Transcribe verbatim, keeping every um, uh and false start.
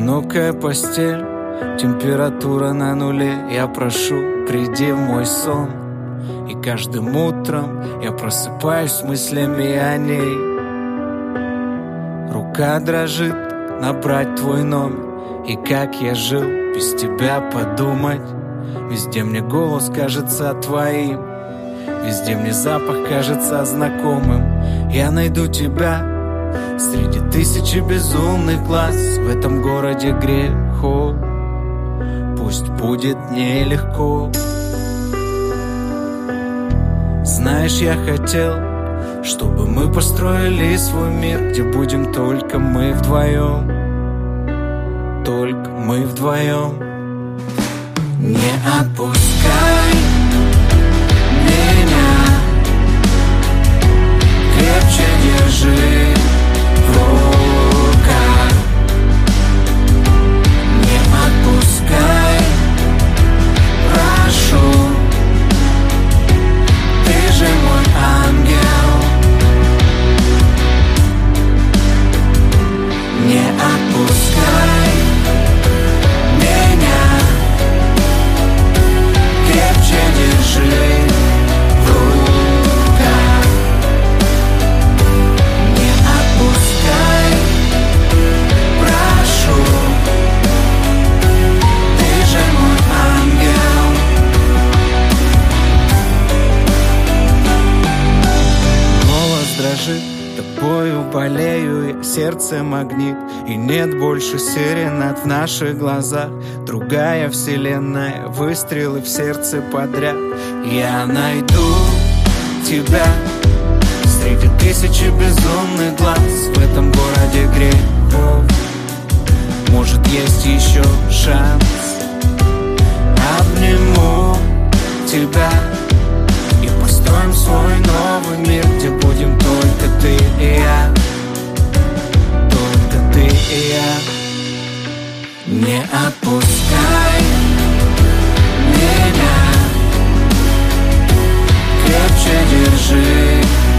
Одинокая постель, температура на нуле. Я прошу, приди в мой сон. И каждым утром я просыпаюсь с мыслями о ней. Рука дрожит набрать твой номер. И как я жил без тебя подумать. Везде мне голос кажется твоим, везде мне запах кажется знакомым. Я найду тебя среди тысячи безумных глаз. В этом городе грехов пусть будет нелегко. Знаешь, я хотел, чтобы мы построили свой мир, где будем только мы вдвоем, только мы вдвоем. Не отпускай меня, крепче держи в руках. Не отпускай, прошу, ты же мой ангел. Не отпускай меня, крепче держи в руках. Не отпускай, прошу, ты же мой ангел. Голос дрожит, тобою болею я, сердце магнит. И нет больше сиренат в наших глазах. Другая вселенная, выстрелы в сердце подряд. Я найду тебя среди тысячи безумных глаз. В этом городе грехов может есть еще шанс. Обниму тебя и построим свой новый мир, где будем только ты и я, только ты и я. Не отпускай меня, крепче держи